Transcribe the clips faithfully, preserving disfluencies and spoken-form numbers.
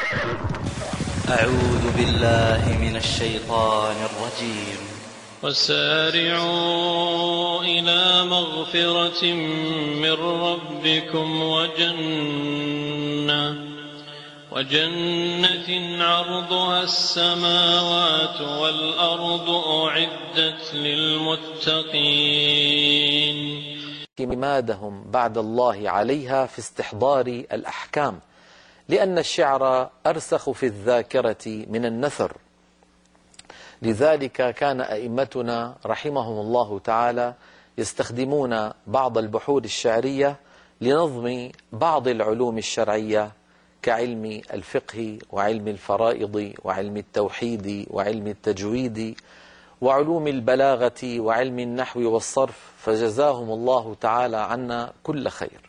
أعوذ بالله من الشيطان الرجيم. وسارعوا إلى مغفرة من ربكم وجنة وجنة عرضها السماوات والأرض أعدت للمتقين. اعتمادهم بعد الله عليها في استحضار الأحكام، لأن الشعر أرسخ في الذاكرة من النثر. لذلك كان أئمتنا رحمهم الله تعالى يستخدمون بعض البحور الشعرية لنظم بعض العلوم الشرعية كعلم الفقه وعلم الفرائض وعلم التوحيد وعلم التجويد وعلوم البلاغة وعلم النحو والصرف، فجزاهم الله تعالى عنا كل خير.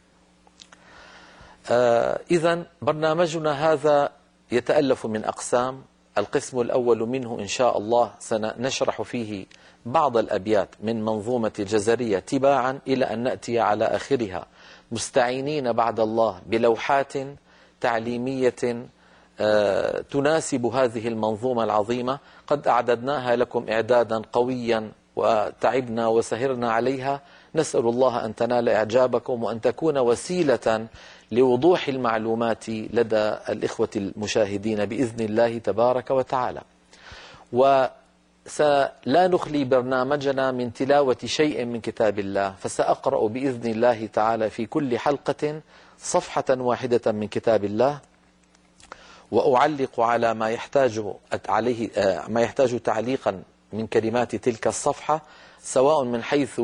آه إذن برنامجنا هذا يتألف من أقسام. القسم الأول منه إن شاء الله سنشرح فيه بعض الأبيات من منظومة الجزرية تباعا إلى أن نأتي على آخرها، مستعينين بعد الله بلوحات تعليمية آه تناسب هذه المنظومة العظيمة. قد أعددناها لكم إعدادا قويا وتعبنا وسهرنا عليها، نسأل الله أن تنال إعجابكم وأن تكون وسيلة لوضوح المعلومات لدى الإخوة المشاهدين بإذن الله تبارك وتعالى. وسلا نخلي برنامجنا من تلاوة شيء من كتاب الله، فسأقرأ بإذن الله تعالى في كل حلقة صفحة واحدة من كتاب الله، وأعلق على ما يحتاج عليه ما يحتاج تعليقا من كلمات تلك الصفحة، سواء من حيث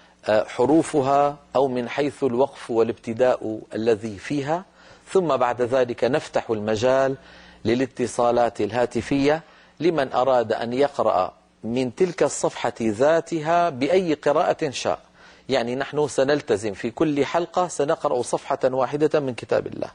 حروفها أو من حيث الوقف والابتداء الذي فيها. ثم بعد ذلك نفتح المجال للاتصالات الهاتفية لمن أراد أن يقرأ من تلك الصفحة ذاتها بأي قراءة شاء. يعني نحن سنلتزم في كل حلقة سنقرأ صفحة واحدة من كتاب الله،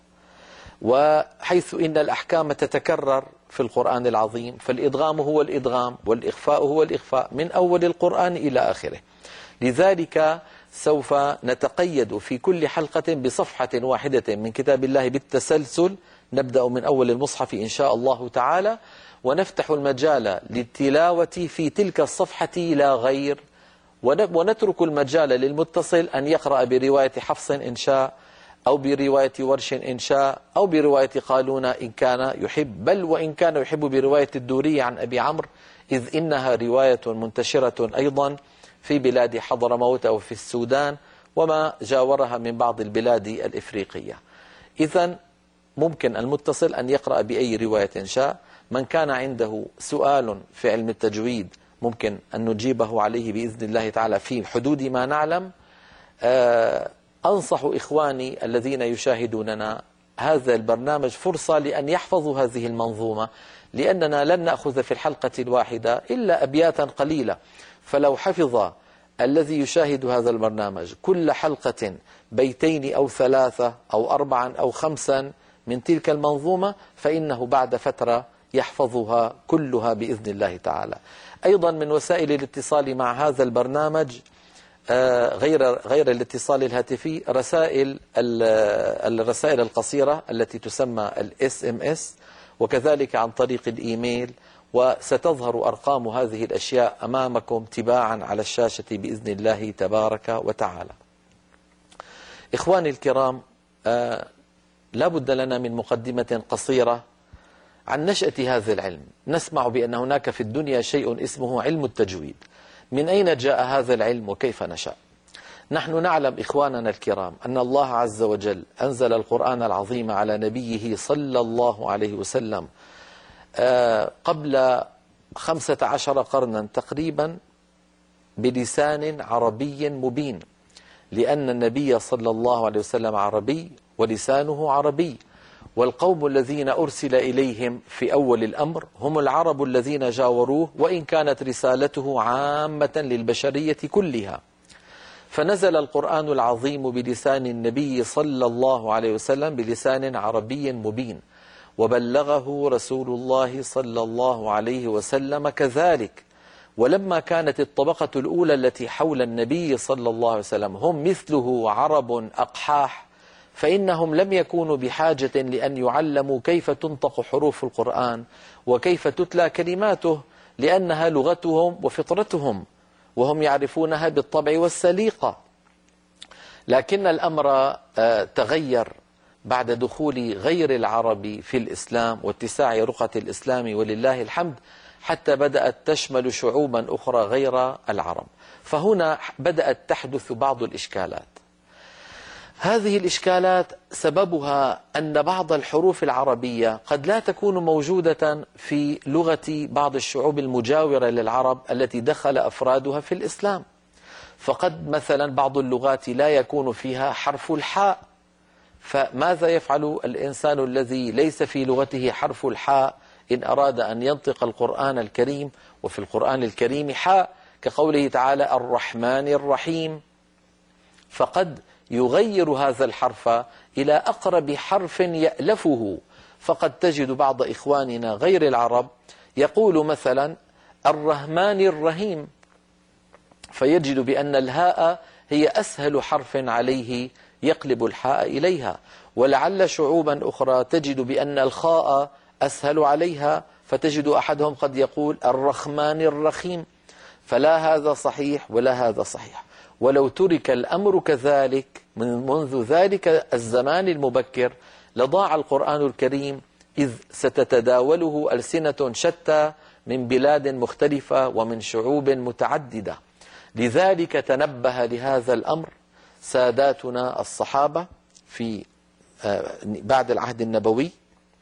وحيث إن الأحكام تتكرر في القرآن العظيم، فالإدغام هو الإدغام والإخفاء هو الإخفاء من أول القرآن إلى آخره. لذلك سوف نتقيد في كل حلقة بصفحة واحدة من كتاب الله بالتسلسل، نبدأ من أول المصحف إن شاء الله تعالى، ونفتح المجال للتلاوة في تلك الصفحة لا غير، ونترك المجال للمتصل أن يقرأ برواية حفص إن شاء، أو برواية ورش إن شاء، أو برواية قالون إن كان يحب، بل وإن كان يحب برواية الدوري عن أبي عمرو، إذ إنها رواية منتشرة أيضا في بلاد حضرموت أو في السودان وما جاورها من بعض البلاد الإفريقية. إذن ممكن المتصل أن يقرأ بأي رواية شاء. من كان عنده سؤال في علم التجويد ممكن أن نجيبه عليه بإذن الله تعالى في حدود ما نعلم. آه أنصح إخواني الذين يشاهدوننا هذا البرنامج فرصة لأن يحفظوا هذه المنظومة، لأننا لن نأخذ في الحلقة الواحدة إلا أبياتا قليلة، فلو حفظ الذي يشاهد هذا البرنامج كل حلقة بيتين أو ثلاثة أو أربعا أو خمسا من تلك المنظومة فإنه بعد فترة يحفظها كلها بإذن الله تعالى. أيضا من وسائل الاتصال مع هذا البرنامج غير غير الاتصال الهاتفي، رسائل الرسائل القصيرة التي تسمى الاس ام اس، وكذلك عن طريق الإيميل، وستظهر أرقام هذه الأشياء أمامكم تباعا على الشاشة بإذن الله تبارك وتعالى. إخواني الكرام، آه لا بد لنا من مقدمة قصيرة عن نشأة هذا العلم. نسمع بأن هناك في الدنيا شيء اسمه علم التجويد. من أين جاء هذا العلم وكيف نشأ؟ نحن نعلم إخواننا الكرام أن الله عز وجل أنزل القرآن العظيم على نبيه صلى الله عليه وسلم قبل خمسة عشر قرنا تقريبا بلسان عربي مبين، لأن النبي صلى الله عليه وسلم عربي ولسانه عربي، والقوم الذين أرسل إليهم في أول الأمر هم العرب الذين جاوروه، وإن كانت رسالته عامة للبشرية كلها. فنزل القرآن العظيم بلسان النبي صلى الله عليه وسلم بلسان عربي مبين، وبلغه رسول الله صلى الله عليه وسلم كذلك. ولما كانت الطبقة الأولى التي حول النبي صلى الله عليه وسلم هم مثله عرب أقحاح، فإنهم لم يكونوا بحاجة لأن يعلموا كيف تنطق حروف القرآن وكيف تتلى كلماته، لأنها لغتهم وفطرتهم وهم يعرفونها بالطبع والسليقة. لكن الأمر تغير بعد دخول غير العرب في الإسلام واتساع رقعة الإسلام ولله الحمد، حتى بدأت تشمل شعوبا أخرى غير العرب. فهنا بدأت تحدث بعض الإشكالات. هذه الإشكالات سببها أن بعض الحروف العربية قد لا تكون موجودة في لغة بعض الشعوب المجاورة للعرب التي دخل أفرادها في الإسلام. فقد مثلا بعض اللغات لا يكون فيها حرف الحاء، فماذا يفعل الإنسان الذي ليس في لغته حرف الحاء إن أراد أن ينطق القرآن الكريم؟ وفي القرآن الكريم حاء، كقوله تعالى الرحمن الرحيم، فقد يغير هذا الحرف إلى أقرب حرف يألفه. فقد تجد بعض إخواننا غير العرب يقول مثلا الرحمن الرحيم، فيجد بأن الهاء هي أسهل حرف عليه يقلب الحاء إليها، ولعل شعوبا أخرى تجد بأن الخاء أسهل عليها، فتجد أحدهم قد يقول الرحمن الرحيم. فلا هذا صحيح ولا هذا صحيح. ولو ترك الأمر كذلك من منذ ذلك الزمان المبكر لضاع القرآن الكريم، إذ ستتداوله ألسنة شتى من بلاد مختلفة ومن شعوب متعددة. لذلك تنبه لهذا الأمر ساداتنا الصحابة في بعد العهد النبوي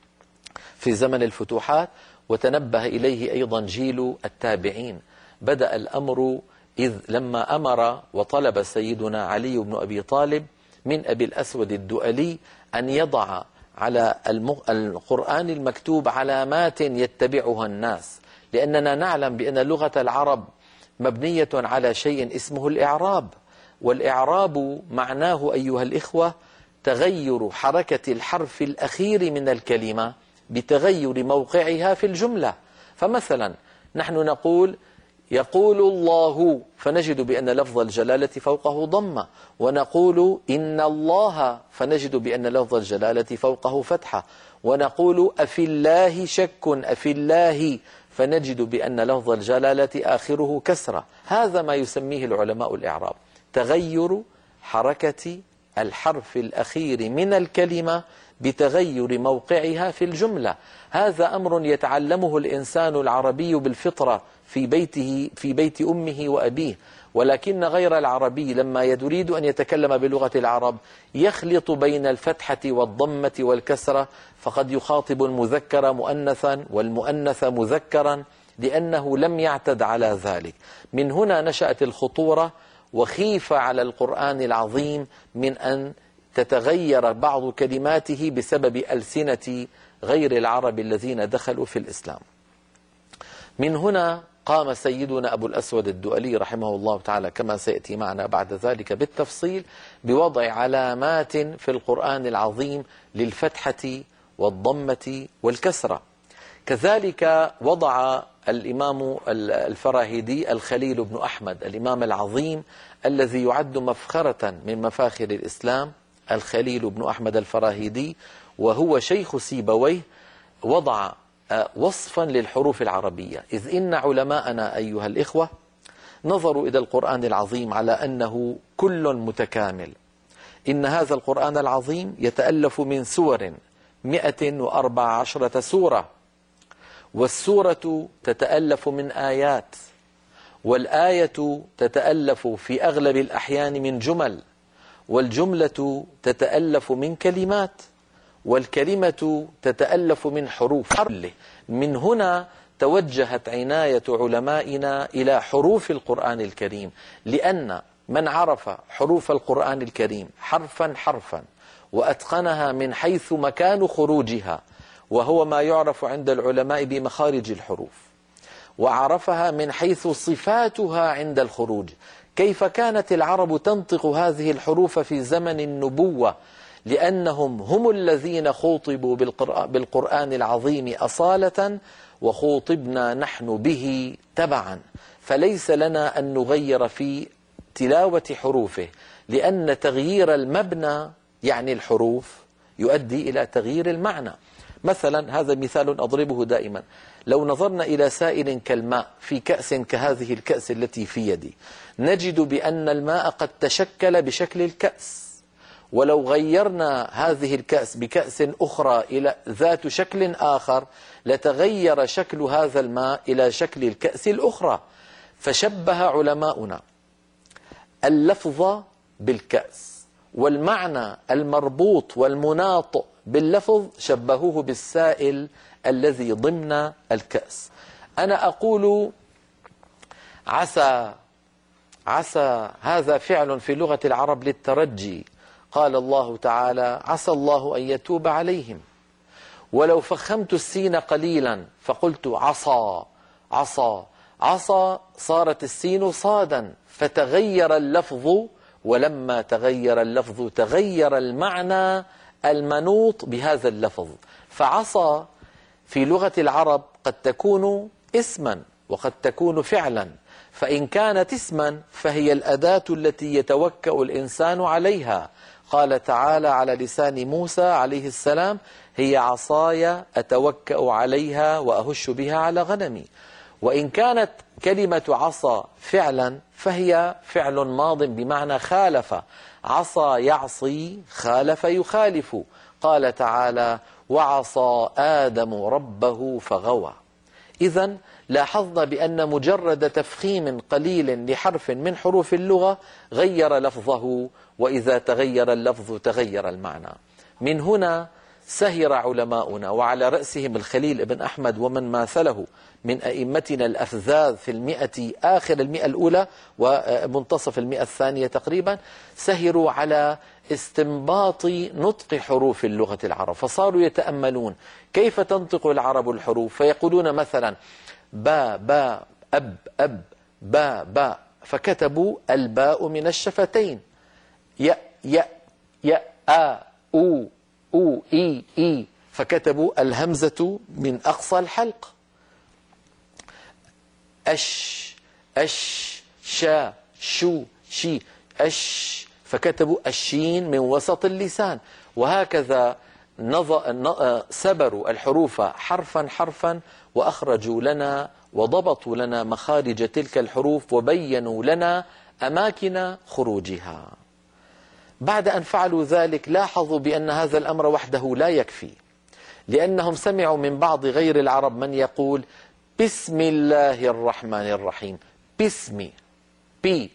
في زمن الفتوحات، وتنبه إليه أيضا جيل التابعين. بدأ الأمر إذ لما أمر وطلب سيدنا علي بن أبي طالب من أبي الأسود الدؤلي أن يضع على القرآن المكتوب علامات يتبعها الناس، لأننا نعلم بأن لغة العرب مبنية على شيء اسمه الإعراب، والإعراب معناه أيها الإخوة تغير حركة الحرف الأخير من الكلمة بتغير موقعها في الجملة. فمثلا نحن نقول يقول الله، فنجد بأن لفظ الجلالة فوقه ضمة، ونقول إن الله، فنجد بأن لفظ الجلالة فوقه فتحة، ونقول أفي الله شك، أفي الله، فنجد بأن لفظ الجلالة آخره كسرة. هذا ما يسميه العلماء الإعراب، تغير حركة الحرف الأخير من الكلمة بتغير موقعها في الجملة. هذا أمر يتعلمه الإنسان العربي بالفطرة في بيته في بيت أمه وأبيه، ولكن غير العربي لما يريد أن يتكلم بلغة العرب يخلط بين الفتحة والضمة والكسرة، فقد يخاطب المذكر مؤنثا والمؤنث مذكرا لأنه لم يعتد على ذلك. من هنا نشأت الخطورة، وخيف على القرآن العظيم من أن تتغير بعض كلماته بسبب ألسنة غير العرب الذين دخلوا في الإسلام. من هنا قام سيدنا أبو الأسود الدؤلي رحمه الله تعالى كما سيأتي معنا بعد ذلك بالتفصيل بوضع علامات في القرآن العظيم للفتحة والضمة والكسرة. كذلك وضع الإمام الفراهيدي الخليل بن أحمد الإمام العظيم الذي يعد مفخرة من مفاخر الإسلام، الخليل بن أحمد الفراهيدي، وهو شيخ سيبويه، وضع وصفا للحروف العربية. إذ إن علماءنا أيها الإخوة نظروا إلى القرآن العظيم على أنه كل متكامل. إن هذا القرآن العظيم يتألف من سور مئة وأربع عشرة سورة، والسورة تتألف من آيات، والآية تتألف في أغلب الأحيان من جمل، والجملة تتألف من كلمات، والكلمة تتألف من حروف. من هنا توجهت عناية علمائنا إلى حروف القرآن الكريم، لأن من عرف حروف القرآن الكريم حرفا حرفا وأتقنها من حيث مكان خروجها، وهو ما يعرف عند العلماء بمخارج الحروف، وعرفها من حيث صفاتها عند الخروج، كيف كانت العرب تنطق هذه الحروف في زمن النبوة، لأنهم هم الذين خوطبوا بالقرآن العظيم أصالة، وخوطبنا نحن به تبعا. فليس لنا أن نغير في تلاوة حروفه، لأن تغيير المبنى يعني الحروف يؤدي إلى تغيير المعنى. مثلا هذا مثال أضربه دائما، لو نظرنا إلى سائل كالماء في كأس كهذه الكأس التي في يدي، نجد بأن الماء قد تشكل بشكل الكأس، ولو غيرنا هذه الكأس بكأس أخرى إلى ذات شكل آخر لتغير شكل هذا الماء إلى شكل الكأس الأخرى. فشبه علماؤنا اللفظ بالكأس، والمعنى المربوط والمناط باللفظ شبهوه بالسائل الذي ضمن الكأس. أنا أقول عسى، عسى هذا فعل في لغة العرب للترجي، قال الله تعالى عسى الله أن يتوب عليهم. ولو فخمت السين قليلا فقلت عصى، عصى عصى صارت السين صادا فتغير اللفظ، ولما تغير اللفظ تغير المعنى المنوط بهذا اللفظ. فعصى في لغة العرب قد تكون اسما وقد تكون فعلا، فإن كانت اسما فهي الأداة التي يتوكأ الإنسان عليها. قال تعالى على لسان موسى عليه السلام هي عصاي أتوكأ عليها وأهش بها على غنمي. وإن كانت كلمة عصى فعلا فهي فعل ماض بمعنى خالف، عصى يعصي، خالف يخالف. قال تعالى وعصى آدم ربه فغوى. إذن لاحظنا بأن مجرد تفخيم قليل لحرف من حروف اللغة غير لفظه، وإذا تغير اللفظ تغير المعنى. من هنا سهر علماؤنا وعلى رأسهم الخليل بن أحمد ومن ماثله من أئمتنا الأفذاذ في المئة آخر المئة الأولى ومنتصف المئة الثانية تقريبا، سهروا على استنباط نطق حروف اللغة العرب، فصاروا يتأملون كيف تنطق العرب الحروف، فيقولون مثلا با با أب أب با با، فكتبوا الباء من الشفتين، ي ي ي آ أو أو إي إي، فكتبوا الهمزة من أقصى الحلق، أش أش شا شو شي أش، فكتبوا الشين من وسط اللسان. وهكذا سبروا الحروف حرفا حرفا وأخرجوا لنا وضبطوا لنا مخارج تلك الحروف وبينوا لنا أماكن خروجها. بعد أن فعلوا ذلك لاحظوا بأن هذا الأمر وحده لا يكفي، لأنهم سمعوا من بعض غير العرب من يقول بسم الله الرحمن الرحيم، بسمي بي.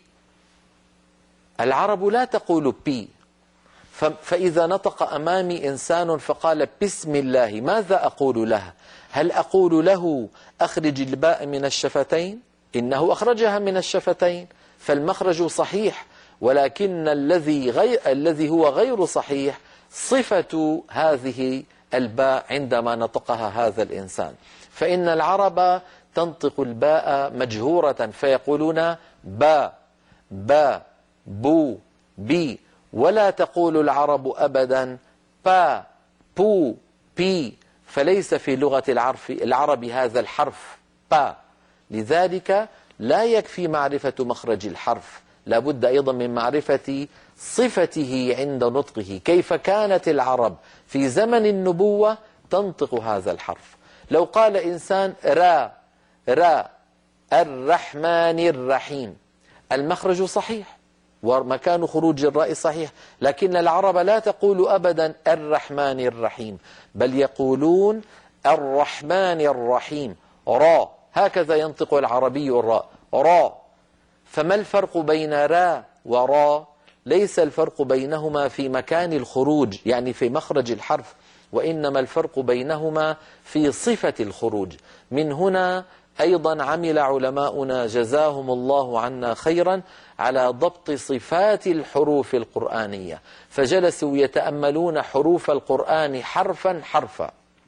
العرب لا تقول بي، فإذا نطق أمامي إنسان فقال بسم الله ماذا أقول له؟ هل أقول له أخرج الباء من الشفتين؟ إنه أخرجها من الشفتين فالمخرج صحيح، ولكن الذي غير الذي هو غير صحيح صفة هذه الباء عندما نطقها هذا الإنسان. فإن العرب تنطق الباء مجهورة فيقولون با با بو بي، ولا تقول العرب أبدا با بو بي، فليس في لغة العرب هذا الحرف با. لذلك لا يكفي معرفة مخرج الحرف، لا بد أيضا من معرفة صفته عند نطقه، كيف كانت العرب في زمن النبوة تنطق هذا الحرف. لو قال إنسان را را الرحمن الرحيم، المخرج صحيح ومكان خروج الراء صحيح، لكن العرب لا تقول أبدا الرحمن الرحيم، بل يقولون الرحمن الرحيم را، هكذا ينطق العربي الراء را. فما الفرق بين را ورا؟ ليس الفرق بينهما في مكان الخروج يعني في مخرج الحرف، وإنما الفرق بينهما في صفة الخروج. من هنا أيضا عمل علماؤنا جزاهم الله عنا خيرا على ضبط صفات الحروف القرآنية، فجلسوا يتأملون حروف القرآن حرفا حرفا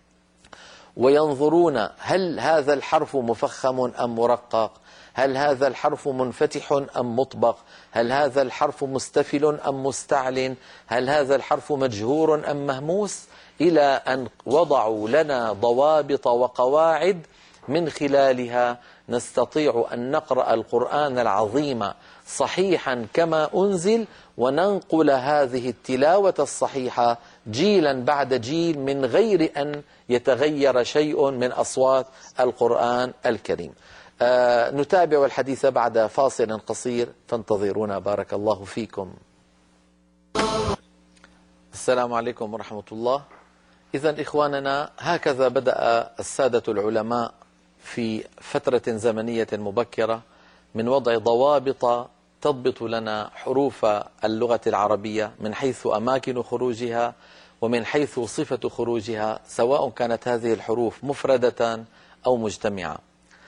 وينظرون هل هذا الحرف مفخم أم مرقق، هل هذا الحرف منفتح أم مطبق، هل هذا الحرف مستفل أم مستعل، هل هذا الحرف مجهور أم مهموس، إلى أن وضعوا لنا ضوابط وقواعد من خلالها نستطيع أن نقرأ القرآن العظيم صحيحا كما أنزل وننقل هذه التلاوة الصحيحة جيلا بعد جيل من غير أن يتغير شيء من أصوات القرآن الكريم. آه نتابع الحديث بعد فاصل قصير، فانتظرونا بارك الله فيكم. السلام عليكم ورحمة الله. إذن إخواننا، هكذا بدأ السادة العلماء في فترة زمنية مبكرة من وضع ضوابط تضبط لنا حروف اللغة العربية من حيث أماكن خروجها ومن حيث صفة خروجها، سواء كانت هذه الحروف مفردة أو مجتمعة.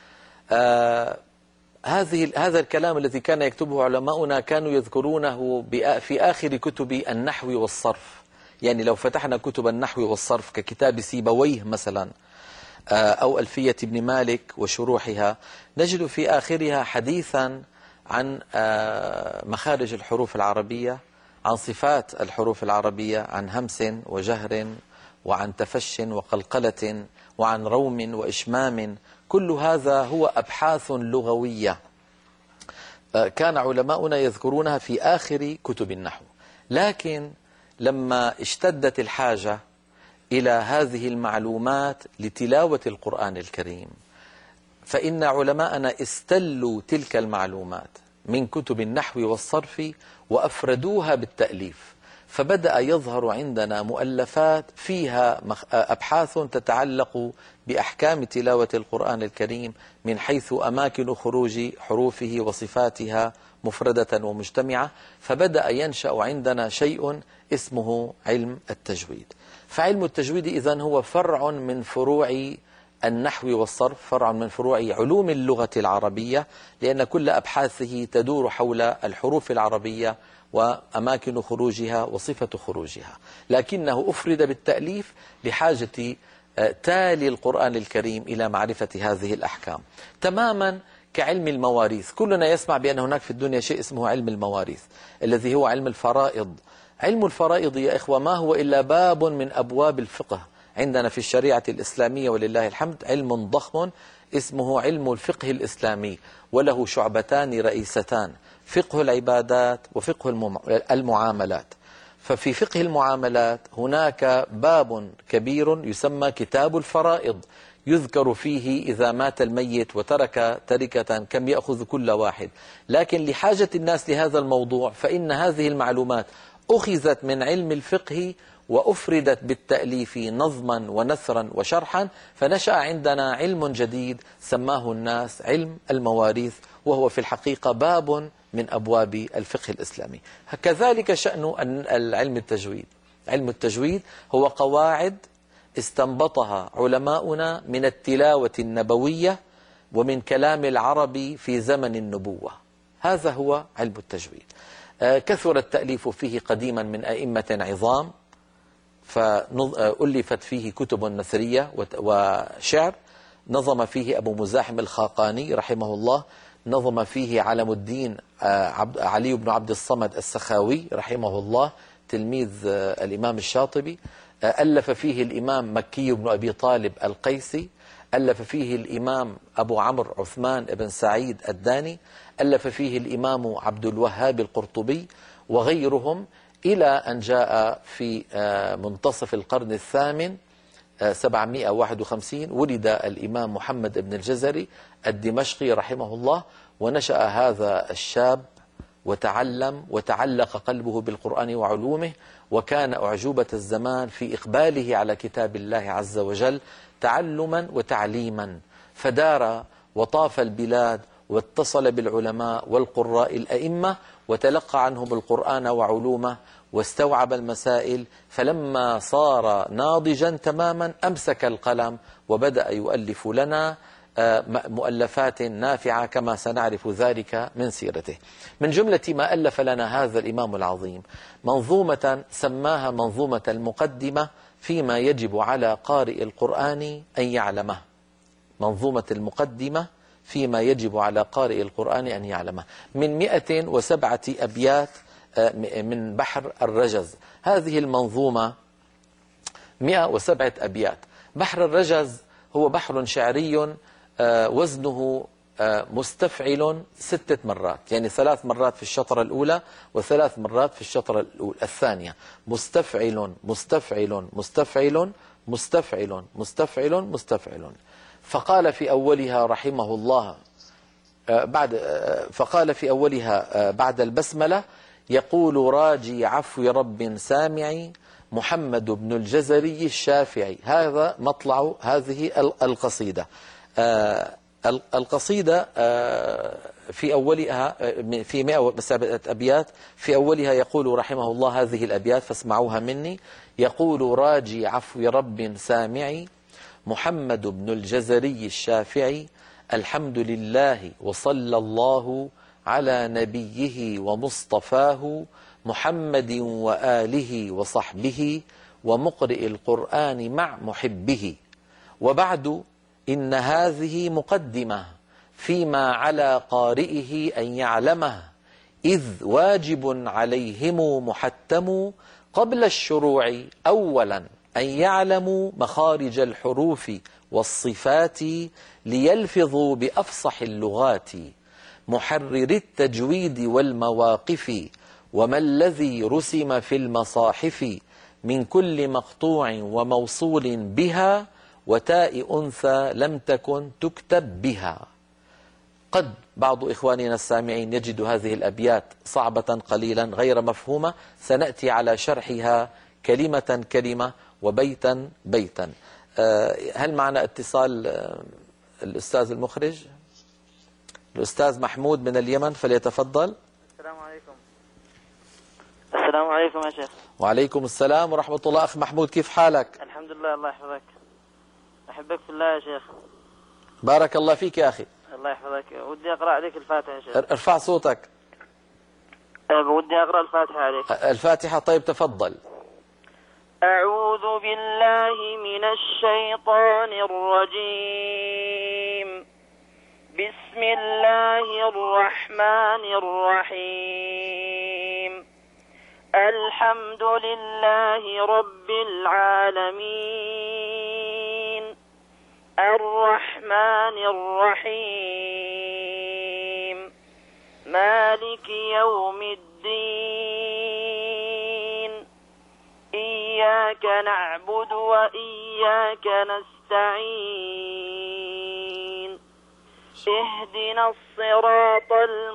آه هذه هذا الكلام الذي كان يكتبه علماؤنا كانوا يذكرونه في آخر كتب النحو والصرف. يعني لو فتحنا كتب النحو والصرف ككتاب سيبويه مثلا أو ألفية ابن مالك وشروحها، نجد في آخرها حديثا عن مخارج الحروف العربية، عن صفات الحروف العربية، عن همس وجهر وعن تفش وقلقلة وعن روم وإشمام. كل هذا هو أبحاث لغوية كان علماؤنا يذكرونها في آخر كتب النحو. لكن لما اشتدت الحاجة إلى هذه المعلومات لتلاوة القرآن الكريم، فإن علماءنا استلوا تلك المعلومات من كتب النحو والصرف وأفردوها بالتأليف، فبدأ يظهر عندنا مؤلفات فيها أبحاث تتعلق بأحكام تلاوة القرآن الكريم من حيث أماكن خروج حروفه وصفاتها مفردة ومجتمعة. فبدأ ينشأ عندنا شيء اسمه علم التجويد. فعلم التجويد إذن هو فرع من فروع النحو والصرف، فرع من فروع علوم اللغة العربية، لأن كل أبحاثه تدور حول الحروف العربية وأماكن خروجها وصفة خروجها، لكنه أفرد بالتأليف لحاجة تالي القرآن الكريم إلى معرفة هذه الأحكام. تماما كعلم المواريث، كلنا يسمع بأن هناك في الدنيا شيء اسمه علم المواريث الذي هو علم الفرائض. علم الفرائض يا إخوة ما هو إلا باب من أبواب الفقه عندنا في الشريعة الإسلامية ولله الحمد، علم ضخم اسمه علم الفقه الإسلامي، وله شعبتان رئيستان: فقه العبادات وفقه المعاملات. ففي فقه المعاملات هناك باب كبير يسمى كتاب الفرائض، يذكر فيه إذا مات الميت وترك تركة كم يأخذ كل واحد. لكن لحاجة الناس لهذا الموضوع فإن هذه المعلومات أخذت من علم الفقه وأفردت بالتأليف نظما ونثرا وشرحا، فنشأ عندنا علم جديد سماه الناس علم المواريث، وهو في الحقيقة باب من أبواب الفقه الإسلامي. كذلك شأن العلم التجويد. علم التجويد هو قواعد استنبطها علماؤنا من التلاوة النبوية ومن كلام العرب في زمن النبوة. هذا هو علم التجويد. كثر التأليف فيه قديما من أئمة عظام، فألفت فيه كتب نثرية وشعر. نظم فيه أبو مزاحم الخاقاني رحمه الله، نظم فيه علم الدين علي بن عبد الصمد السخاوي رحمه الله تلميذ الإمام الشاطبي، ألف فيه الإمام مكي بن أبي طالب القيسي، ألف فيه الإمام أبو عمرو عثمان بن سعيد الداني، ألف فيه الإمام عبد الوهاب القرطبي وغيرهم، إلى أن جاء في منتصف القرن الثامن سبعمائة وواحد وخمسين ولد الإمام محمد بن الجزري الدمشقي رحمه الله، ونشأ هذا الشاب وتعلم وتعلق قلبه بالقرآن وعلومه، وكان أعجوبة الزمان في إقباله على كتاب الله عز وجل تعلما وتعليما، فدار وطاف البلاد واتصل بالعلماء والقراء الأئمة وتلقى عنهم القرآن وعلومه واستوعب المسائل. فلما صار ناضجا تماما أمسك القلم وبدأ يؤلف لنا مؤلفات نافعة كما سنعرف ذلك من سيرته. من جملة ما ألف لنا هذا الإمام العظيم منظومة سماها منظومة المقدمة فيما يجب على قارئ القرآن أن يعلمه. منظومة المقدمة فيما يجب على قارئ القرآن أن يعلمه، من مئة وسبعة أبيات من بحر الرجز. هذه المنظومة مئة وسبعة أبيات. بحر الرجز هو بحر شعري وزنه مستفعل ستة مرات، يعني ثلاث مرات في الشطرة الأولى وثلاث مرات في الشطرة الأولى الثانية. مستفعل مستفعل مستفعل مستفعل مستفعل مستفعل. فقال في أولها رحمه الله بعد فقال في أولها بعد البسملة: يقول راجي عفو رب سامعي محمد بن الجزري الشافعي. هذا مطلع هذه القصيدة. القصيدة في أولها في مئة وسبعة أبيات، في أولها يقول رحمه الله هذه الأبيات فاسمعوها مني: يقول راجي عفو رب سامعي محمد بن الجزري الشافعي الحمد لله وصلى الله على نبيه ومصطفاه محمد وآله وصحبه ومقرئ القرآن مع محبه. وبعد، إن هذه مقدمة فيما على قارئه أن يعلمه، إذ واجب عليهم محتم قبل الشروع أولا أن يعلموا مخارج الحروف والصفات ليلفظوا بأفصح اللغات، محرر التجويد والمواقف وما الذي رسم في المصاحف من كل مقطوع وموصول بها وتاء أنثى لم تكن تكتب بها. قد بعض إخواننا السامعين يجد هذه الأبيات صعبة قليلا غير مفهومة، سنأتي على شرحها كلمة كلمة وبيتا بيتا. هل معنا اتصال الأستاذ المخرج؟ الأستاذ محمود من اليمن فليتفضل. السلام عليكم. السلام عليكم يا شيخ. وعليكم السلام ورحمة الله. أخ محمود كيف حالك؟ الحمد لله، الله يحفظك. أحبك في الله يا شيخ. بارك الله فيك يا أخي. الله يحفظك. ودي أقرأ عليك الفاتحة يا شيخ. ارفع صوتك. ودي أقرأ الفاتحة عليك. الفاتحة. طيب تفضل. أعوذ بالله من الشيطان الرجيم. بسم الله الرحمن الرحيم. الحمد لله رب العالمين الرحمن الرحيم مالك يوم الدين إياك نعبد وإياك نستعين اهدنا الصراط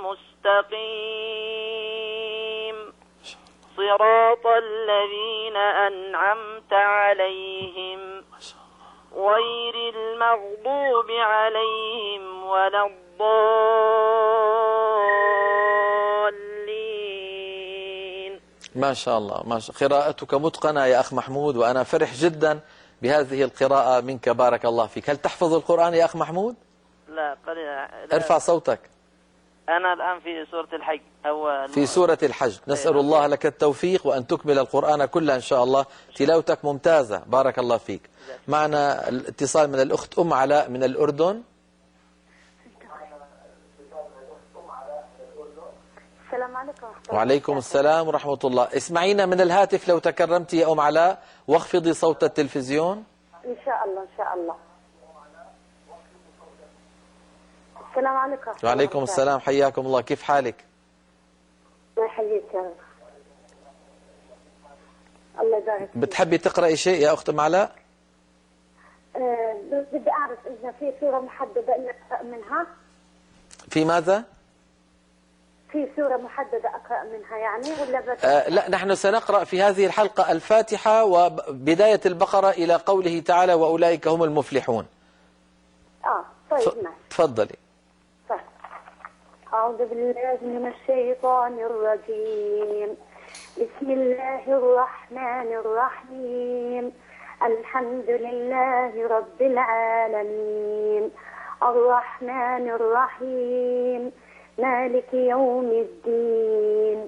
المستقيم صراط الذين أنعمت عليهم غير المغضوب عليهم ولا الضالين. ما شاء الله، ما شاء الله. قراءتك متقنة يا أخ محمود، وأنا فرح جدا بهذه القراءة منك، بارك الله فيك. هل تحفظ القرآن يا أخ محمود؟ لا قليل. ارفع صوتك. أنا الآن في سورة الحج أو في سورة الحج. نسأل الله لك التوفيق وأن تكمل القرآن كله إن شاء الله. تلاوتك ممتازة، بارك الله فيك. معنا الاتصال من الأخت أم علاء من الأردن. السلام عليكم ورحمة الله. وعليكم السلام ورحمة الله. اسمعينا من الهاتف لو تكرمتي يا أم علاء، واخفضي صوت التلفزيون. إن شاء الله إن شاء الله. السلام عليكم. وعليكم السلام، حياكم الله. كيف حالك؟ الله يحييك يا رب. الله يبارك فيك. بتحبي تقرأي شيء يا أخت أم علاء؟ أه بدي أعرف إذا في سورة محددة إني أقرأ منها. في ماذا؟ في سورة محددة أقرأ منها يعني ولا بس؟ آه لا، نحن سنقرأ في هذه الحلقة الفاتحة وبداية البقرة إلى قوله تعالى وأولئك هم المفلحون. آه طيب ماشي. تفضلي. طيب. أعوذ بالله من الشيطان الرجيم. بسم الله الرحمن الرحيم. الحمد لله رب العالمين الرحمن الرحيم مالك يوم الدين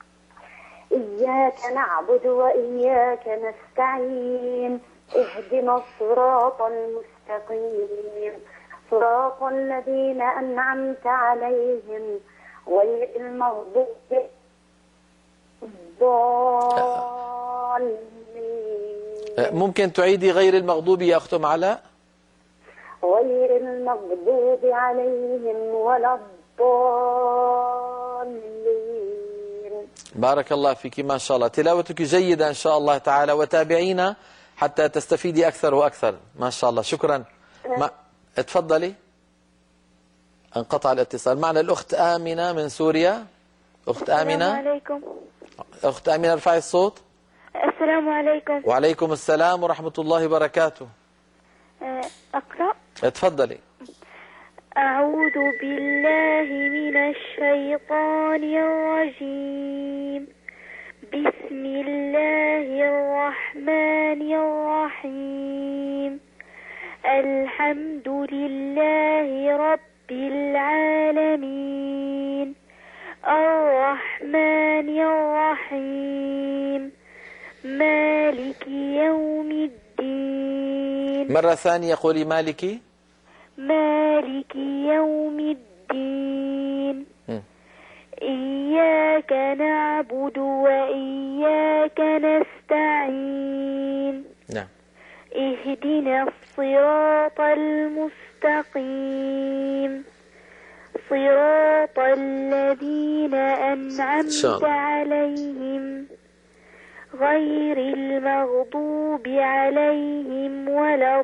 إياك نعبد وإياك نستعين اهدنا الصراط المستقيم صراط الذين أنعمت عليهم غير المغضوب الضالين. ممكن تعيدي غير المغضوب يا أخت أم علاء؟ غير المغضوب عليهم ولا الضالين. بارك الله فيك، ما شاء الله تلاوتك جيدة إن شاء الله تعالى، وتابعينا حتى تستفيدي أكثر وأكثر. ما شاء الله، شكرا. ما... اتفضلي. انقطع الاتصال. معنا الأخت آمنة من سوريا. أخت آمنة. السلام عليكم. أخت آمنة ارفعي الصوت. السلام عليكم. وعليكم السلام ورحمة الله وبركاته. أقرأ. اتفضلي. أعوذ بالله من الشيطان الرجيم. بسم الله الرحمن الرحيم. الحمد لله رب العالمين الرحمن الرحيم مالك يوم الدين. مرة ثانية قولي مالكي. مالك يوم الدين. م. إياك نعبد وإياك نستعين. نعم. اهدنا الصراط المستقيم صراط الذين أنعمت عليهم غير المغضوب عليهم ولا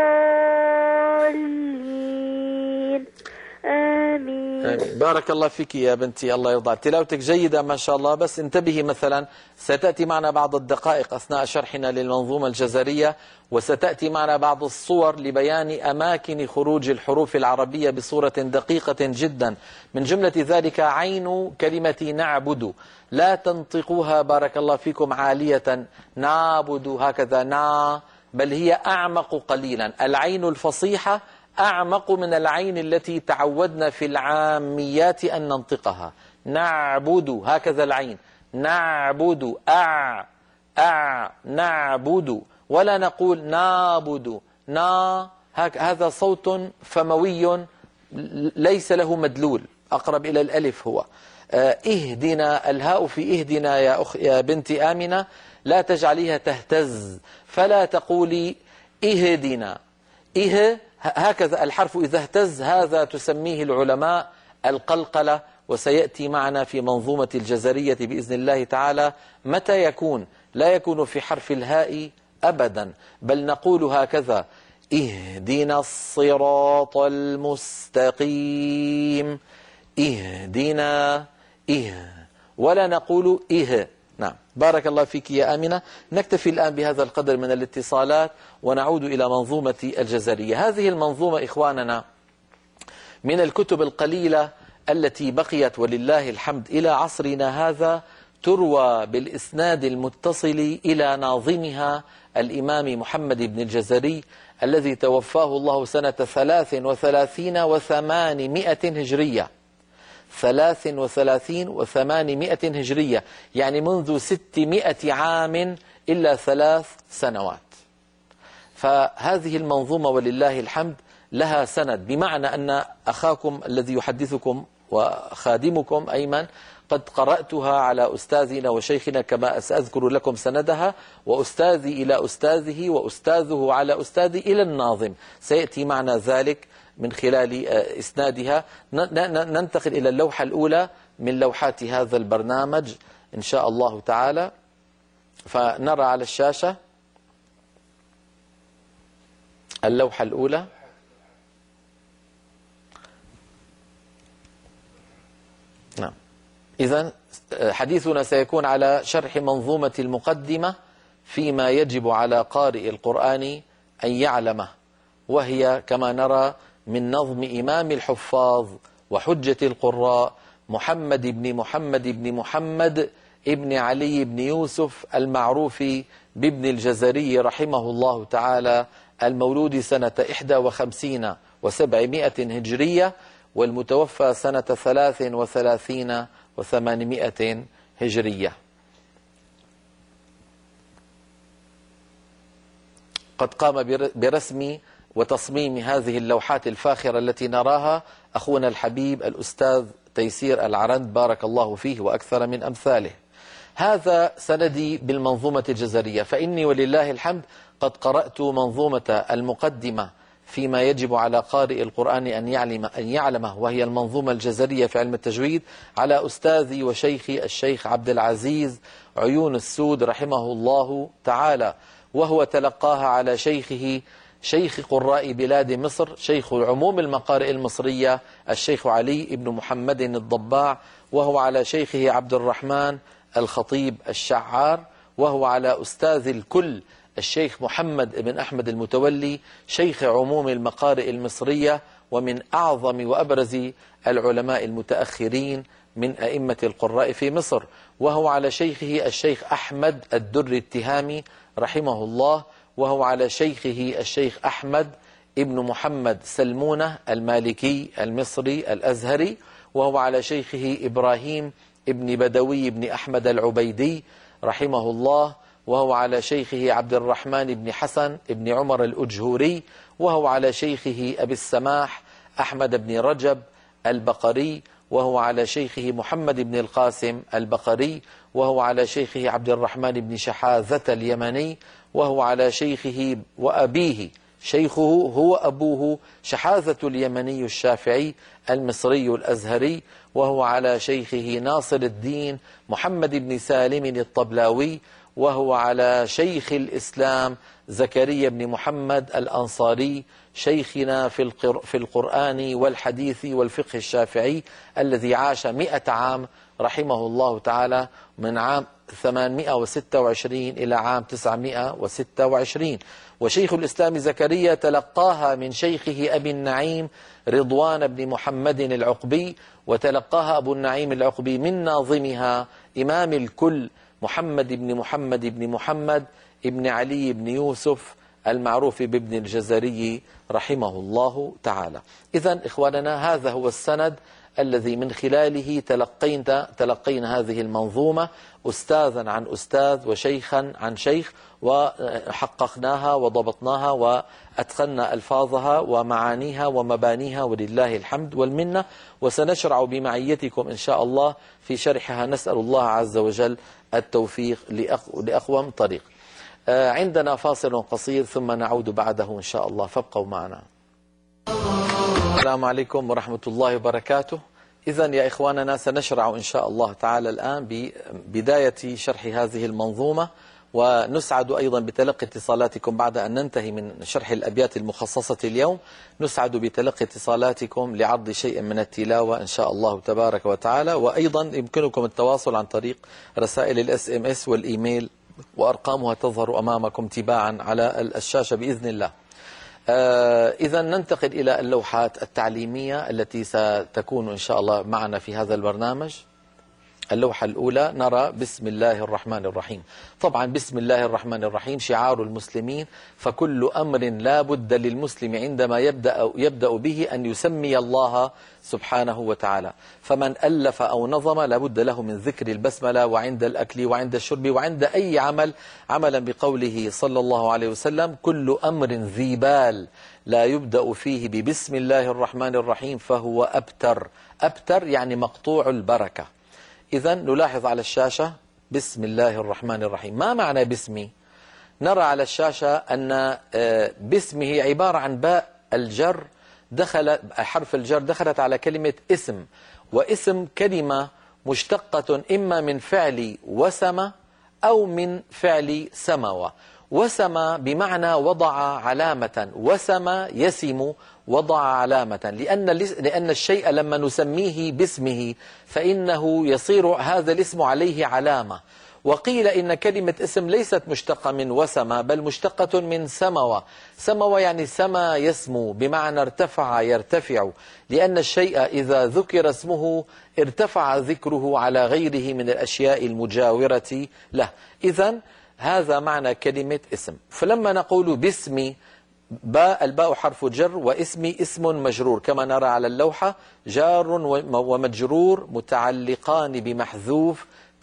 الضالين. آمين. آمين. بارك الله فيك يا بنتي، الله يرضى. تلاوتك جيدة ما شاء الله، بس انتبهي مثلا ستأتي معنا بعض الدقائق أثناء شرحنا للمنظومة الجزرية، وستأتي معنا بعض الصور لبيان أماكن خروج الحروف العربية بصورة دقيقة جدا. من جملة ذلك عين كلمة نعبد، لا تنطقوها بارك الله فيكم عالية نعبد هكذا نا، بل هي أعمق قليلا. العين الفصيحة أعمق من العين التي تعودنا في العاميات أن ننطقها. نعبد هكذا العين، نعبد أع أع نعبد، ولا نقول نعبد نا، هذا صوت فموي ليس له مدلول، أقرب إلى الألف هو. اهدنا، الهاء في اهدنا يا أخ يا بنتي آمنة لا تجعليها تهتز، فلا تقولي اهدنا. إه هكذا الحرف إذا اهتز هذا تسميه العلماء القلقلة، وسيأتي معنا في منظومة الجزرية بإذن الله تعالى متى يكون. لا يكون في حرف الهاء أبدا، بل نقول هكذا اهدنا الصراط المستقيم، اهدنا إه، ولا نقول إه. نعم. بارك الله فيك يا آمنة. نكتفي الآن بهذا القدر من الاتصالات ونعود إلى منظومة الجزرية. هذه المنظومة إخواننا من الكتب القليلة التي بقيت ولله الحمد إلى عصرنا هذا، تروى بالإسناد المتصل إلى ناظمها الإمام محمد بن الجزري الذي توفاه الله سنة ثلاث وثلاثين وثمانمائة هجرية. ثلاث وثلاثين وثمانمائة هجرية، يعني منذ ستمائة عام إلا ثلاث سنوات. فهذه المنظومة ولله الحمد لها سند، بمعنى أن أخاكم الذي يحدثكم وخادمكم أيمن قد قرأتها على أستاذنا وشيخنا كما سأذكر لكم سندها، وأستاذي إلى أستاذه وأستاذه على أستاذي إلى الناظم، سيأتي معنا ذلك من خلال إسنادها. ننتقل إلى اللوحة الأولى من لوحات هذا البرنامج إن شاء الله تعالى، فنرى على الشاشة اللوحة الأولى. نعم. إذن حديثنا سيكون على شرح منظومة المقدمة فيما يجب على قارئ القرآن أن يعلمه، وهي كما نرى من نظم إمام الحفاظ وحجة القراء محمد بن محمد بن محمد ابن علي بن يوسف المعروف بابن الجزري رحمه الله تعالى، المولود سنة إحدى وخمسين وسبعمائة هجرية، والمتوفى سنة ثلاث وثلاثين وثمانمائة هجرية. قد قام برسم وتصميم هذه اللوحات الفاخرة التي نراها أخونا الحبيب الأستاذ تيسير العرند بارك الله فيه وأكثر من أمثاله. هذا سندي بالمنظومة الجزرية، فإني ولله الحمد قد قرأت منظومة المقدمة فيما يجب على قارئ القرآن أن يعلم أن يعلمه، وهي المنظومة الجزرية في علم التجويد، على أستاذي وشيخي الشيخ عبد العزيز عيون السود رحمه الله تعالى، وهو تلقاها على شيخه شيخ قراء بلاد مصر، شيخ عموم المقارئ المصرية الشيخ علي بن محمد الضباع، وهو على شيخه عبد الرحمن الخطيب الشعار، وهو على أستاذ الكل الشيخ محمد بن أحمد المتولي شيخ عموم المقارئ المصرية، ومن أعظم وأبرز العلماء المتأخرين من أئمة القراء في مصر، وهو على شيخه الشيخ أحمد الدر التهامي رحمه الله، وهو على شيخه الشيخ أحمد ابن محمد سلمونة المالكي المصري الأزهري، وهو على شيخه إبراهيم ابن بدوي بن أحمد العبيدي رحمه الله، وهو على شيخه عبد الرحمن بن حسن بن عمر الأجهوري، وهو على شيخه أبي السماح أحمد بن رجب البقري، وهو على شيخه محمد بن القاسم البقري، وهو على شيخه عبد الرحمن بن شحاذة اليمني، وهو على شيخه وأبيه شيخه هو أبوه شحاذة اليمني الشافعي المصري الأزهري، وهو على شيخه ناصر الدين محمد بن سالم الطبلاوي، وهو على شيخ الإسلام زكريا بن محمد الأنصاري شيخنا في, القر في القرآن والحديث والفقه الشافعي الذي عاش مئة عام رحمه الله تعالى، من عام ثمانمئة وستة وعشرين إلى عام تسعمئة وستة وعشرين. وشيخ الإسلام زكريا تلقاها من شيخه أبي النعيم رضوان بن محمد العقبي، وتلقاها أبو النعيم العقبي من ناظمها إمام الكل محمد بن محمد بن محمد ابن علي بن يوسف المعروف بابن الجزري رحمه الله تعالى. إذن إخواننا، هذا هو السند الذي من خلاله تلقينا, تلقينا هذه المنظومة أستاذا عن أستاذ وشيخا عن شيخ، وحققناها وضبطناها وأتقنا ألفاظها ومعانيها ومبانيها ولله الحمد والمنة. وسنشرع بمعيتكم إن شاء الله في شرحها، نسأل الله عز وجل التوفيق لأقوم طريق. عندنا فاصل قصير ثم نعود بعده إن شاء الله، فابقوا معنا. السلام عليكم ورحمة الله وبركاته. إذن يا إخواننا، سنشرع إن شاء الله تعالى الآن ببداية شرح هذه المنظومة، ونسعد أيضا بتلقي اتصالاتكم بعد أن ننتهي من شرح الأبيات المخصصة اليوم. نسعد بتلقي اتصالاتكم لعرض شيء من التلاوة إن شاء الله تبارك وتعالى، وأيضا يمكنكم التواصل عن طريق رسائل الاس ام اس والإيميل، وأرقامها تظهر أمامكم تباعا على الشاشة بإذن الله. آه إذا ننتقل إلى اللوحات التعليمية التي ستكون إن شاء الله معنا في هذا البرنامج. اللوحة الأولى نرى بسم الله الرحمن الرحيم. طبعا بسم الله الرحمن الرحيم شعار المسلمين، فكل أمر لا بد للمسلم عندما يبدأ, يبدأ به أن يسمي الله سبحانه وتعالى. فمن ألف أو نظم لا بد له من ذكر البسملة، وعند الأكل وعند الشرب وعند أي عمل، عملا بقوله صلى الله عليه وسلم: كل أمر ذي بال لا يبدأ فيه ببسم الله الرحمن الرحيم فهو أبتر. أبتر يعني مقطوع البركة. إذا نلاحظ على الشاشة بسم الله الرحمن الرحيم. ما معنى باسمي؟ نرى على الشاشة أن باسمه عبارة عن باء الجر دخل حرف الجر دخلت على كلمة اسم، واسم كلمة مشتقة إما من فعل وسم أو من فعل سمو. وسم بمعنى وضع علامة، وسم يسم وضع علامة، لأن لأن الشيء لما نسميه باسمه فإنه يصير هذا الاسم عليه علامة. وقيل إن كلمة اسم ليست مشتقة من وسم، بل مشتقة من سمو. سمو يعني سما يسمو، بمعنى ارتفع يرتفع، لأن الشيء إذا ذكر اسمه ارتفع ذكره على غيره من الأشياء المجاورة له. إذن هذا معنى كلمة اسم. فلما نقول باسمي، باء الباء حرف جر، واسمي اسم مجرور كما نرى على اللوحة، جار ومجرور متعلقان بمحذوف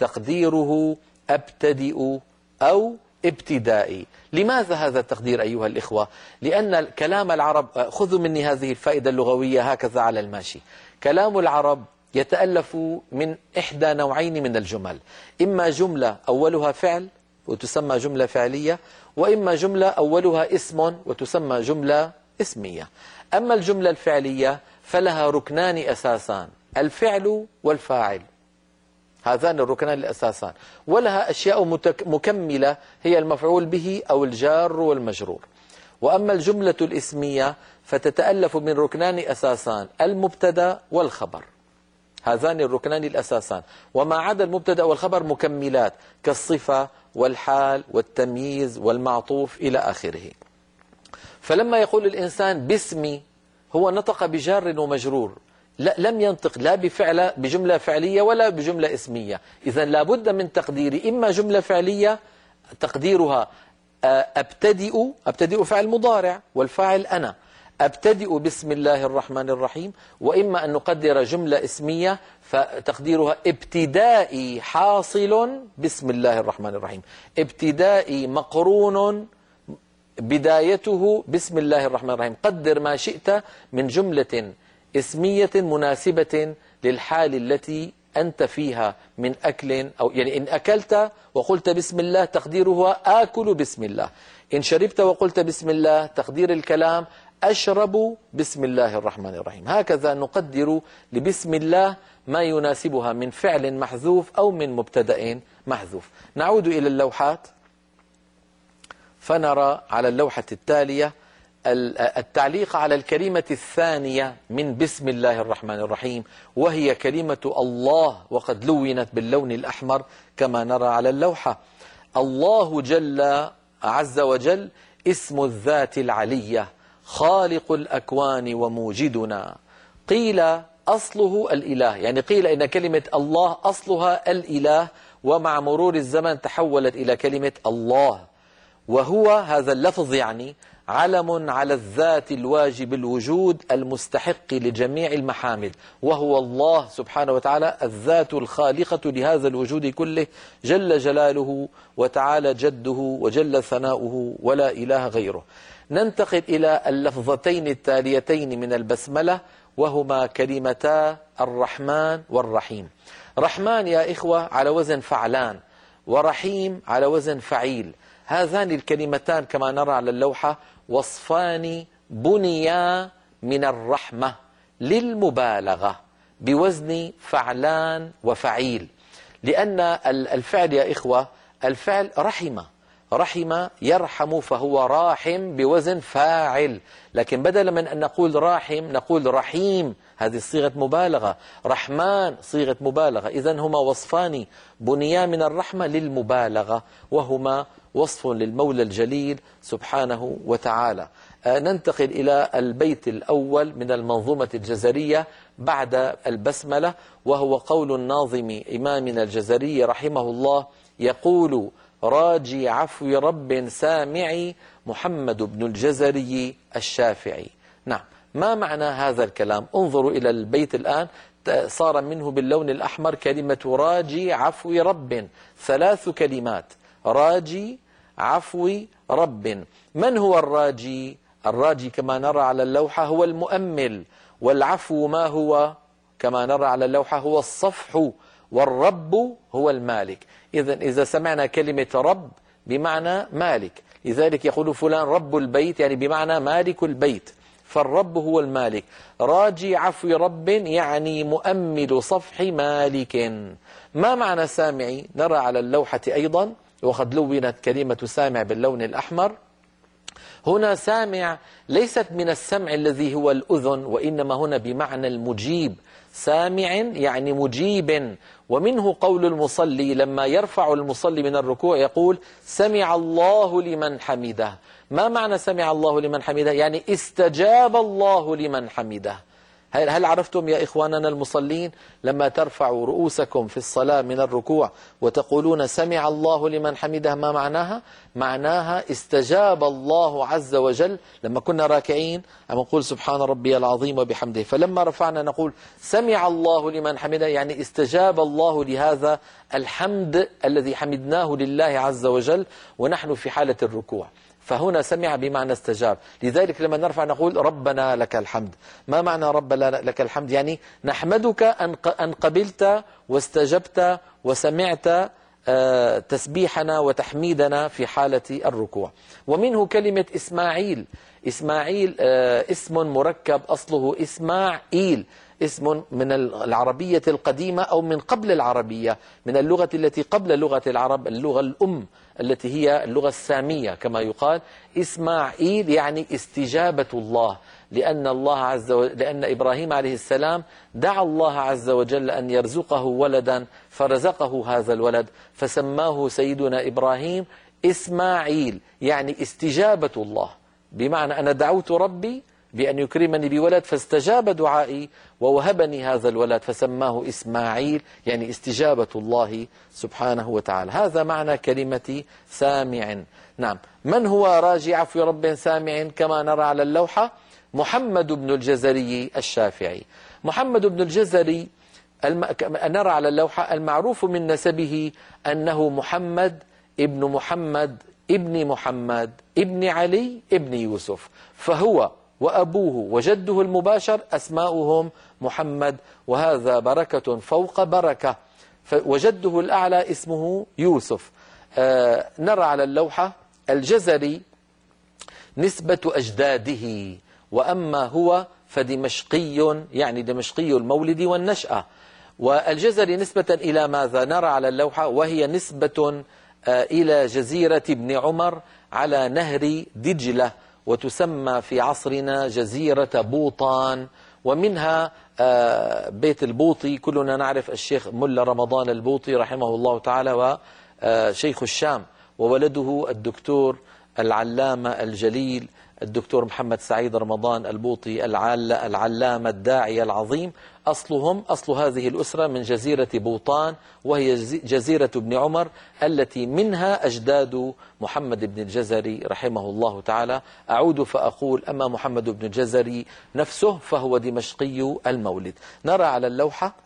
تقديره أبتدئ أو ابتدائي. لماذا هذا التقدير أيها الإخوة؟ لأن كلام العرب، خذوا مني هذه الفائدة اللغوية هكذا على الماشي، كلام العرب يتألف من إحدى نوعين من الجمل: إما جملة أولها فعل وتسمى جملة فعلية، وإما جملة أولها اسم وتسمى جملة اسمية. أما الجملة الفعلية فلها ركنان أساسان، الفعل والفاعل، هذان الركنان الأساسان، ولها أشياء مكملة هي المفعول به أو الجار والمجرور. وأما الجملة الاسمية فتتألف من ركنان أساسان، المبتدأ والخبر، هذان الركنان الأساسان، وما عدا المبتدأ والخبر مكملات كالصفة والحال والتمييز والمعطوف إلى آخره. فلما يقول الإنسان باسمي هو نطق بجار ومجرور، لا لم ينطق لا بفعل بجملة فعلية ولا بجملة اسمية. إذن لابد من تقدير إما جملة فعلية تقديرها أبتدئ، أبتدئ فعل مضارع والفاعل أنا، أبتدئ بسم الله الرحمن الرحيم، وإما أن نقدر جملة اسمية فتقديرها ابتدائي حاصل بسم الله الرحمن الرحيم، ابتدائي مقرون بدايته بسم الله الرحمن الرحيم. قدر ما شئت من جملة اسمية مناسبة للحال التي أنت فيها من أكل، أو يعني إن أكلت وقلت بسم الله تقديرها آكل بسم الله، إن شربت وقلت بسم الله تقدير الكلام أشرب بسم الله الرحمن الرحيم. هكذا نقدر لبسم الله ما يناسبها من فعل محذوف أو من مبتدأ محذوف. نعود إلى اللوحات فنرى على اللوحة التالية التعليق على الكلمة الثانية من بسم الله الرحمن الرحيم، وهي كلمة الله، وقد لونت باللون الأحمر كما نرى على اللوحة. الله جل عز وجل اسم الذات العلية خالق الأكوان وموجدنا. قيل أصله الإله، يعني قيل إن كلمة الله أصلها الإله، ومع مرور الزمن تحولت إلى كلمة الله، وهو هذا اللفظ يعني علم على الذات الواجب الوجود المستحق لجميع المحامد، وهو الله سبحانه وتعالى الذات الخالقة لهذا الوجود كله، جل جلاله وتعالى جده وجل ثناؤه ولا إله غيره. ننتقل إلى اللفظتين التاليتين من البسملة، وهما كلمتا الرحمن والرحيم. رحمن يا إخوة على وزن فعلان، ورحيم على وزن فعيل. هذان الكلمتان كما نرى على اللوحة وصفان بنيا من الرحمة للمبالغة بوزن فعلان وفعيل، لأن الفعل يا إخوة الفعل رحمة، رحم يرحم فهو راحم بوزن فاعل، لكن بدلا من أن نقول راحم نقول رحيم، هذه صيغة مبالغة، رحمن صيغة مبالغة. إذن هما وصفان بنيا من الرحمة للمبالغة، وهما وصف للمولى الجليل سبحانه وتعالى. ننتقل إلى البيت الأول من المنظومة الجزرية بعد البسملة، وهو قول الناظم إمامنا الجزري رحمه الله يقول: راجي عفو رب سامعي محمد بن الجزري الشافعي. نعم، ما معنى هذا الكلام؟ انظروا إلى البيت الآن، صار منه باللون الأحمر كلمة راجي عفو رب، ثلاث كلمات: راجي عفو رب. من هو الراجي؟ الراجي كما نرى على اللوحة هو المؤمل، والعفو ما هو؟ كما نرى على اللوحة هو الصفح، والرب هو المالك. إذن إذا سمعنا كلمة رب بمعنى مالك، لذلك يقول فلان رب البيت، يعني بمعنى مالك البيت، فالرب هو المالك. راجي عفو رب يعني مؤمل صفح مالك. ما معنى سامعي؟ نرى على اللوحة أيضا، وقد لونت كلمة سامع باللون الأحمر. هنا سامع ليست من السمع الذي هو الأذن، وإنما هنا بمعنى المجيب، سامع يعني مجيب. ومنه قول المصلي لما يرفع المصلي من الركوع يقول: سمع الله لمن حمده. ما معنى سمع الله لمن حمده؟ يعني استجاب الله لمن حمده. هل عرفتم يا إخواننا المصلين لما ترفعوا رؤوسكم في الصلاة من الركوع وتقولون سمع الله لمن حمده ما معناها؟ معناها استجاب الله عز وجل. لما كنا راكعين أما نقول سبحان ربي العظيم وبحمده، فلما رفعنا نقول سمع الله لمن حمده، يعني استجاب الله لهذا الحمد الذي حمدناه لله عز وجل ونحن في حالة الركوع. فهنا سمع بمعنى استجاب. لذلك لما نرفع نقول ربنا لك الحمد. ما معنى ربنا لك الحمد؟ يعني نحمدك أن قبلت واستجبت وسمعت تسبيحنا وتحميدنا في حالة الركوع. ومنه كلمة إسماعيل. إسماعيل اسم مركب أصله إسماعيل، اسم من العربية القديمة أو من قبل العربية، من اللغة التي قبل لغة العرب، اللغة الأم التي هي اللغة السامية كما يقال. إسماعيل يعني استجابة الله، لأن الله عز وجل لأن إبراهيم عليه السلام دعا الله عز وجل أن يرزقه ولدا فرزقه هذا الولد، فسماه سيدنا إبراهيم إسماعيل، يعني استجابة الله، بمعنى أنا دعوت ربي بأن يكرمني بولد فاستجاب دعائي ووهبني هذا الولد فسماه إسماعيل، يعني استجابة الله سبحانه وتعالى. هذا معنى كلمة سامع. نعم. من هو راجع في رب سامع كما نرى على اللوحة؟ محمد بن الجزري الشافعي. محمد بن الجزري الم... نرى على اللوحة المعروف من نسبه أنه محمد ابن محمد ابن محمد ابن علي ابن يوسف، فهو وأبوه وجده المباشر أسماؤهم محمد، وهذا بركة فوق بركة. وجده الأعلى اسمه يوسف. آه نرى على اللوحة الجزري نسبة أجداده، وأما هو فدمشقي، يعني دمشقي المولد والنشأة. والجزري نسبة إلى ماذا؟ نرى على اللوحة وهي نسبة آه إلى جزيرة ابن عمر على نهر دجلة، وتسمى في عصرنا جزيرة بوطان، ومنها بيت البوطي. كلنا نعرف الشيخ ملا رمضان البوطي رحمه الله تعالى وشيخ الشام، وولده الدكتور العلامة الجليل الدكتور محمد سعيد رمضان البوطي العلامة الداعية العظيم. أصلهم أصل هذه الأسرة من جزيرة بوطان، وهي جزيرة ابن عمر التي منها أجداد محمد بن الجزري رحمه الله تعالى. أعود فأقول أما محمد بن الجزري نفسه فهو دمشقي المولد. نرى على اللوحة،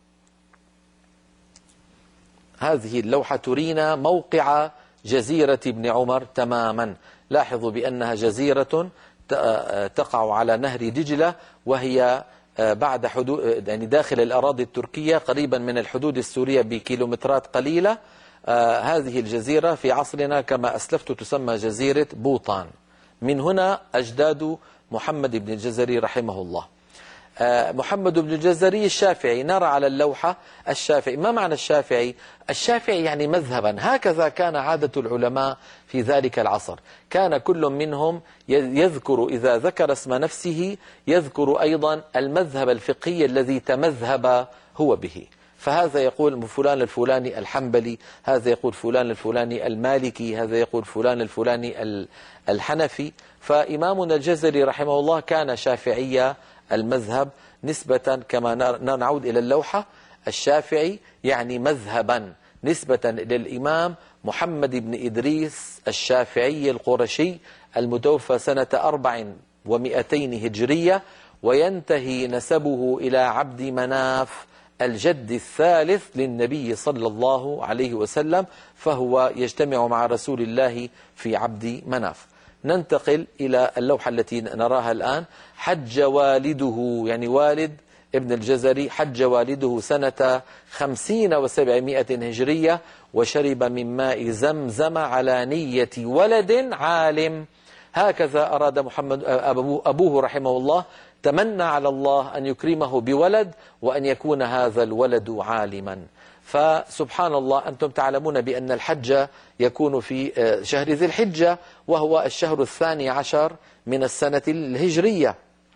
هذه اللوحة ترينا موقع جزيرة ابن عمر تماما. لاحظوا بأنها جزيرة تقع على نهر دجلة، وهي بعد حدود يعني داخل الأراضي التركية قريبا من الحدود السورية بكيلومترات قليلة. آه هذه الجزيرة في عصرنا كما أسلفت تسمى جزيرة بوطان. من هنا أجداد محمد بن الجزري رحمه الله. آه محمد بن الجزري الشافعي. نرى على اللوحة الشافعي. ما معنى الشافعي؟ الشافعي يعني مذهبا، هكذا كان عادة العلماء في ذلك العصر. كان كل منهم يذكر إذا ذكر اسم نفسه يذكر أيضا المذهب الفقهي الذي تمذهب هو به. فهذا يقول فلان الفلاني الحنبلي، هذا يقول فلان الفلاني المالكي، هذا يقول فلان الفلاني الحنفي. فإمامنا الجزري رحمه الله كان شافعي المذهب نسبة، كما نعود إلى اللوحة، الشافعي يعني مذهبا نسبة للإمام محمد بن إدريس الشافعي القرشي المتوفى سنة أربع ومئتين هجرية، وينتهي نسبه إلى عبد مناف الجد الثالث للنبي صلى الله عليه وسلم، فهو يجتمع مع رسول الله في عبد مناف. ننتقل إلى اللوحة التي نراها الآن. حج والده، يعني والد ابن الجزري، حج والده سنة خمسين وسبعمائة هجرية، وشرب من ماء زمزم على نية ولد عالم. هكذا أراد محمد أبوه, أبوه رحمه الله، تمنى على الله أن يكرمه بولد وأن يكون هذا الولد عالما. فسبحان الله، أنتم تعلمون بأن الحج يكون في شهر ذي الحجة، وهو الشهر الثاني عشر من السنة الهجرية.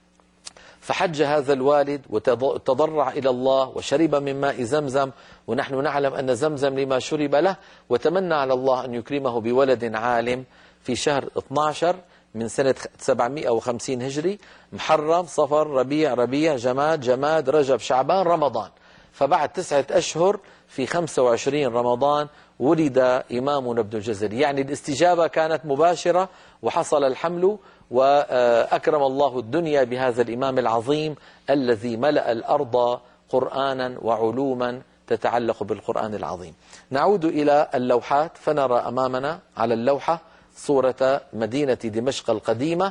فحج هذا الوالد وتضرع إلى الله وشرب من ماء زمزم، ونحن نعلم أن زمزم لما شرب له، وتمنى على الله أن يكرمه بولد عالم في شهر اثني عشر من سنة سبعمائة وخمسين هجري، محرم صفر ربيع ربيع جماد جماد رجب شعبان رمضان. فبعد تسعة أشهر في خمسة وعشرين رمضان ولد إمامنا ابن الجزري، يعني الاستجابة كانت مباشرة وحصل الحمل، وأكرم الله الدنيا بهذا الإمام العظيم الذي ملأ الأرض قرآنا وعلوما تتعلق بالقرآن العظيم. نعود إلى اللوحات، فنرى أمامنا على اللوحة صورة مدينة دمشق القديمة،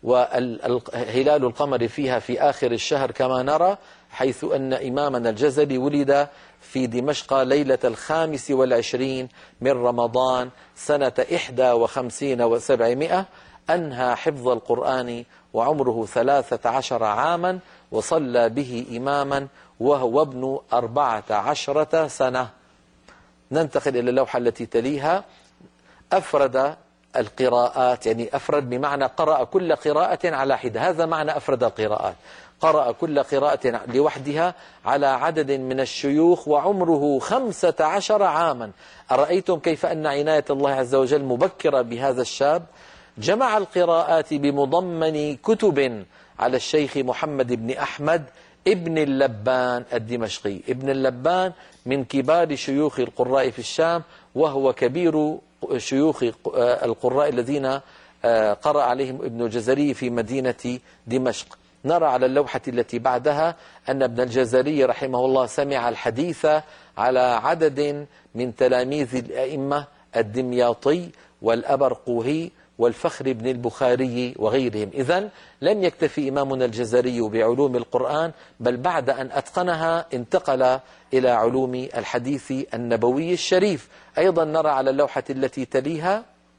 وهلال القمر فيها في آخر الشهر كما نرى، حيث أن إمامنا الجزري ولد في دمشق ليلة الخامس والعشرين من رمضان سنة إحدى وخمسين وسبعمائة، أنهى حفظ القرآن وعمره ثلاثة عشر عاما، وصلى به إماما وهو ابن أربعة عشرة سنة. ننتقل إلى اللوحة التي تليها. أفرد القراءات، يعني أفرد بمعنى قرأ كل قراءة على حدة، هذا معنى أفرد القراءات، قرأ كل قراءة لوحدها على عدد من الشيوخ وعمره خمسة عشر عاما. أرأيتم كيف أن عناية الله عز وجل مبكرة بهذا الشاب؟ جمع القراءات بمضمن كتب على الشيخ محمد بن أحمد ابن اللبان الدمشقي. ابن اللبان من كبار شيوخ القراء في الشام، وهو كبير شيوخ القراء الذين قرأ عليهم ابن الجزري في مدينة دمشق. نرى على اللوحة التي بعدها أن ابن الجزري رحمه الله سمع الحديث على عدد من تلاميذ الأئمة الدمياطي والأبرقوهي والفخر بن البخاري وغيرهم. إذن لم يكتفي إمامنا الجزري بعلوم القرآن، بل بعد أن أتقنها انتقل إلى علوم الحديث النبوي الشريف. أيضا نرى على اللوحة التي تليها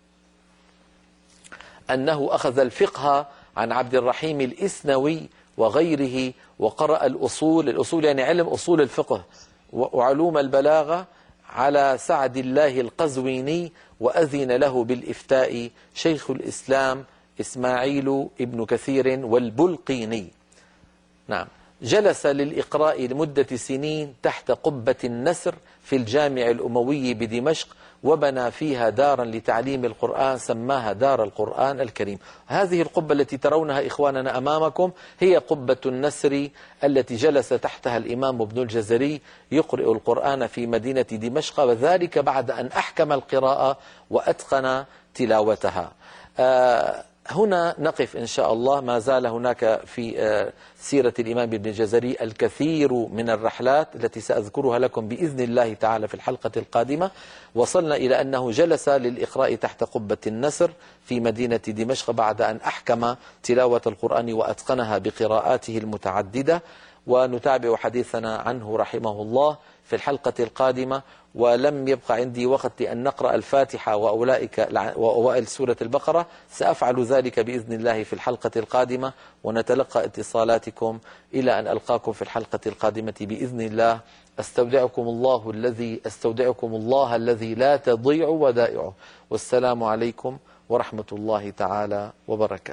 أنه أخذ الفقه عن عبد الرحيم الإسنوي وغيره، وقرأ الأصول، الأصول يعني علم أصول الفقه، وعلوم البلاغة على سعد الله القزويني، وأذن له بالإفتاء شيخ الإسلام إسماعيل ابن كثير والبلقيني. نعم، جلس للإقراء لمدة سنين تحت قبة النسر في الجامع الأموي بدمشق، وبنى فيها دارا لتعليم القرآن سماها دار القرآن الكريم. هذه القبة التي ترونها إخواننا أمامكم هي قبة النسر التي جلس تحتها الإمام ابن الجزري يقرئ القرآن في مدينة دمشق، وذلك بعد أن أحكم القراءة وأتقن تلاوتها. آه هنا نقف إن شاء الله. ما زال هناك في سيرة الإمام ابن الجزري الكثير من الرحلات التي سأذكرها لكم بإذن الله تعالى في الحلقة القادمة. وصلنا إلى أنه جلس للإقراء تحت قبة النسر في مدينة دمشق بعد أن أحكم تلاوة القرآن وأتقنها بقراءاته المتعددة، ونتابع حديثنا عنه رحمه الله في الحلقة القادمة. ولم يبقى عندي وقت لأن نقرأ الفاتحة وأولئك وأوائل سورة البقرة، سأفعل ذلك بإذن الله في الحلقة القادمة، ونتلقى اتصالاتكم إلى أن ألقاكم في الحلقة القادمة بإذن الله. أستودعكم الله الذي أستودعكم الله الذي لا تضيع ودائعه، والسلام عليكم ورحمة الله تعالى وبركاته.